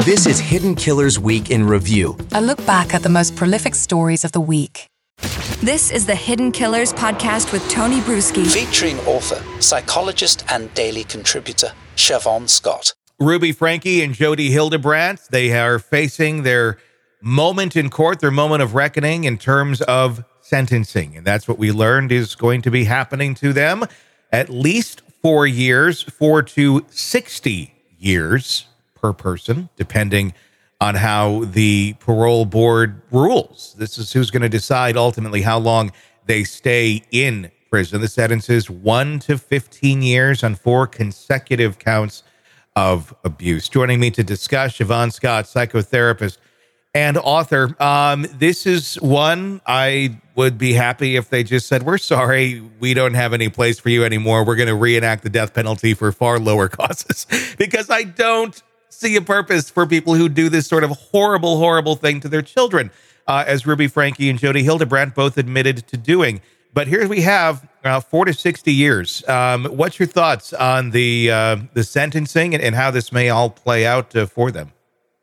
This is Hidden Killers Week in Review. A look back at the most prolific stories of the week. This is the Hidden Killers podcast with Tony Brueski. Featuring author, psychologist, and daily contributor, Siobhan Scott. Ruby Franke and Jodi Hildebrandt, they are facing their moment in court, their moment of reckoning in terms of sentencing. And that's what we learned is going to be happening to them. At least 4 years, 4 to 60 years per person, depending on how the parole board rules. This is who's going to decide ultimately how long they stay in prison. The sentence is 1 to 15 years on 4 consecutive counts of abuse. Joining me to discuss, Siobhan Scott, psychotherapist and author. This is one I would be happy if they just said, we're sorry, we don't have any place for you anymore. We're going to reenact the death penalty for far lower causes, because I don't see a purpose for people who do this sort of horrible, horrible thing to their children, as Ruby Franke and Jodi Hildebrandt both admitted to doing. But here we have 4 to 60 years. What's your thoughts on the sentencing and how this may all play out for them?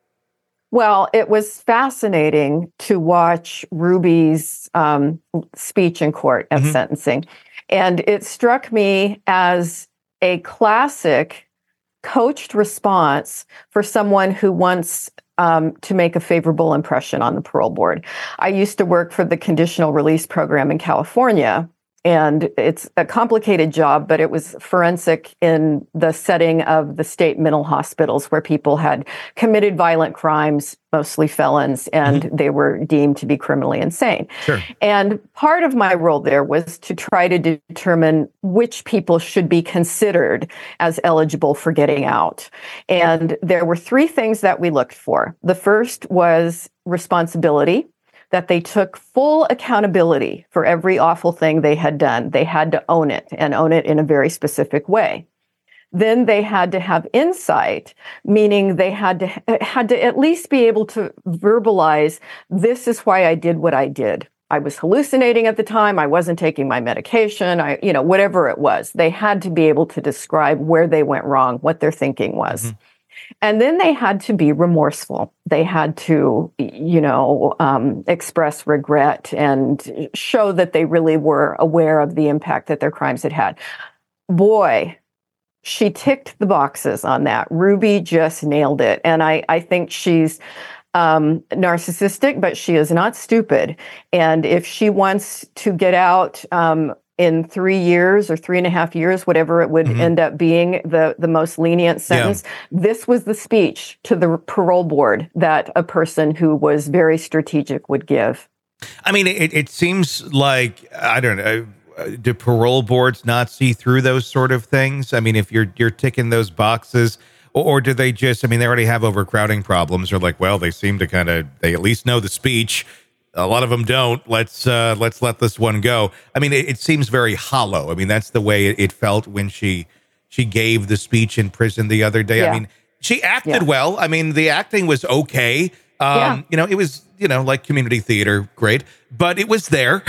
Well, it was fascinating to watch Ruby's speech in court at sentencing. And it struck me as a classic coached response for someone who wants to make a favorable impression on the parole board. I used to work for the conditional release program in California, and it's a complicated job, but it was forensic in the setting of the state mental hospitals where people had committed violent crimes, mostly felons, and they were deemed to be criminally insane. Sure. And part of my role there was to try to determine which people should be considered as eligible for getting out. And there were 3 things that we looked for. The first was responsibility, that they took full accountability for every awful thing they had done. They had to own it, and own it in a very specific way. Then they had to have insight, meaning they had to at least be able to verbalize, this is why I did what I did. I was hallucinating at the time. I wasn't taking my medication. Whatever it was, they had to be able to describe where they went wrong, what their thinking was. And then they had to be remorseful. They had to, express regret and show that they really were aware of the impact that their crimes had had. Boy, she ticked the boxes on that. Ruby just nailed it. And I think she's narcissistic, but she is not stupid. And if she wants to get out in 3 years or 3.5 years, whatever it would end up being, the most lenient sentence. Yeah. This was the speech to the parole board that a person who was very strategic would give. I mean, it seems like, I don't know, do parole boards not see through those sort of things? I mean, if you're ticking those boxes, or do they just, they already have overcrowding problems. They're like, well, they seem to they at least know the speech. A lot of them don't. Let's let this one go. It seems very hollow. That's the way it felt when she gave the speech in prison the other day. Yeah. She acted well. The acting was okay. It was, like community theater, great, but it was there.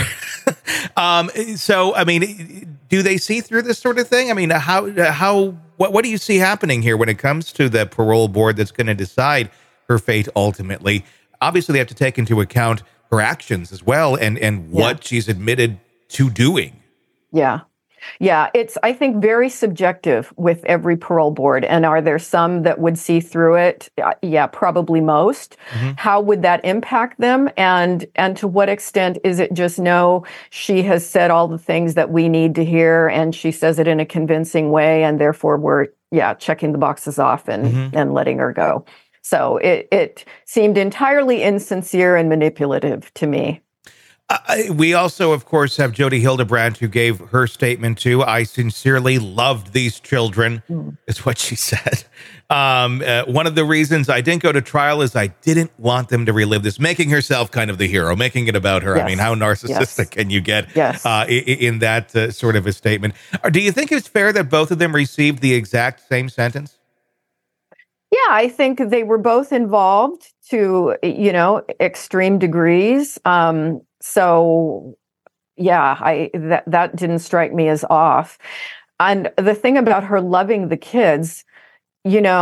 Do they see through this sort of thing? What do you see happening here when it comes to the parole board that's going to decide her fate ultimately? Obviously, they have to take into account her actions as well and what she's admitted to doing. Yeah. It's, I think, very subjective with every parole board. And are there some that would see through it? Yeah, probably most. How would that impact them? And to what extent is it just, no, she has said all the things that we need to hear and she says it in a convincing way, and therefore we're, checking the boxes off and letting her go. So it seemed entirely insincere and manipulative to me. We also, of course, have Jodi Hildebrandt, who gave her statement too. I sincerely loved these children, is what she said. One of the reasons I didn't go to trial is I didn't want them to relive this, making herself kind of the hero, making it about her. Yes. How narcissistic can you get in that sort of a statement? Or do you think it's fair that both of them received the exact same sentence? Yeah, I think they were both involved to, extreme degrees. So that didn't strike me as off. And the thing about her loving the kids,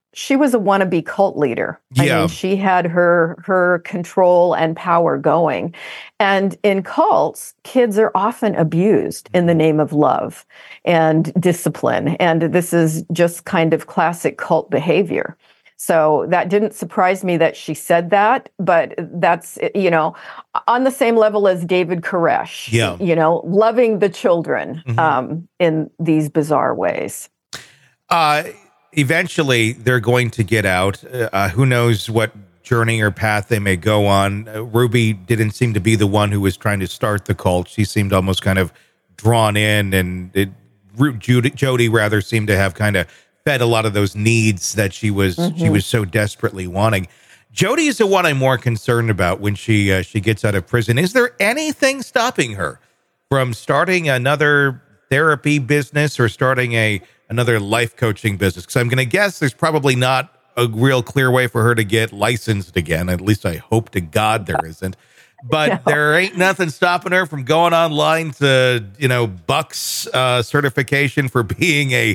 she was a wannabe cult leader. Yeah. I mean, she had her control and power going. And in cults, kids are often abused in the name of love and discipline. And this is just kind of classic cult behavior. So that didn't surprise me that she said that, but that's, on the same level as David Koresh, loving the children in these bizarre ways. Eventually, they're going to get out. Who knows what journey or path they may go on. Ruby didn't seem to be the one who was trying to start the cult. She seemed almost kind of drawn in, and Jody rather seemed to have kind of fed a lot of those needs that she was so desperately wanting. Jody is the one I'm more concerned about when she gets out of prison. Is there anything stopping her from starting another therapy business or starting another life coaching business? Because I'm going to guess there's probably not a real clear way for her to get licensed again. At least I hope to God there isn't. But there ain't nothing stopping her from going online to, Buck's certification for being a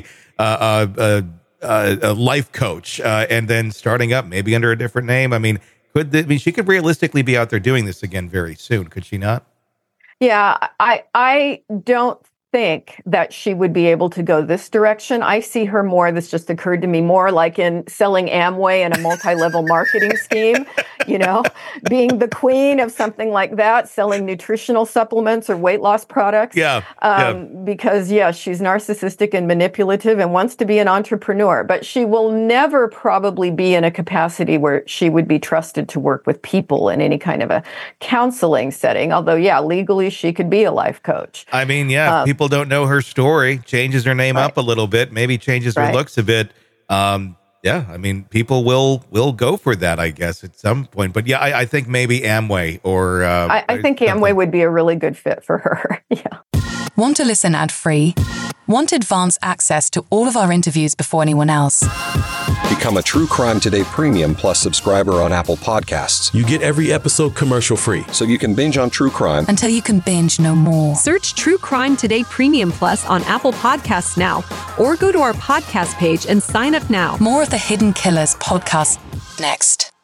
life coach and then starting up maybe under a different name. I mean, she could realistically be out there doing this again very soon, could she not? Yeah, I don't think that she would be able to go this direction. I see her more, this just occurred to me, more like in selling Amway in a multi-level marketing scheme, being the queen of something like that, selling nutritional supplements or weight loss products. Because, she's narcissistic and manipulative and wants to be an entrepreneur, but she will never probably be in a capacity where she would be trusted to work with people in any kind of a counseling setting. Although, legally she could be a life coach. I mean, people don't know her story, changes her name up a little bit, maybe changes her looks a bit. I mean, people will go for that, I guess, at some point. But I think maybe Amway or I think Amway would be a really good fit for her. Want to listen ad-free? Want advanced access to all of our interviews before anyone else? Become a True Crime Today Premium Plus subscriber on Apple Podcasts. You get every episode commercial-free. So you can binge on true crime until you can binge no more. Search True Crime Today Premium Plus on Apple Podcasts now, or go to our podcast page and sign up now. More of the Hidden Killers podcast next.